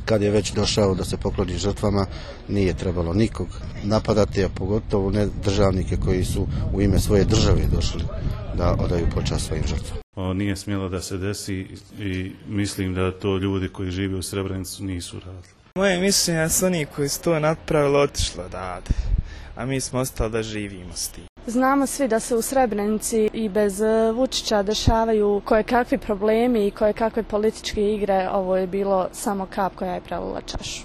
kad je već došao da se pokloni žrtvama, nije trebalo nikog napadati, a pogotovo ne državnike koji su u ime svoje države došli da odaju počast svojim žrtvama. Nije smjelo da se desi i mislim da to ljudi koji žive u Srebrenicu nisu radili. Moje mišljenje je da su oni koji su to napravili otišli odavde, a mi smo ostali da živimo s tim. Znamo svi da se u Srebrenici i bez Vučića dešavaju kojekakvi problemi i kojekakve političke igre. Ovo je bilo samo kap koja je prelila čašu.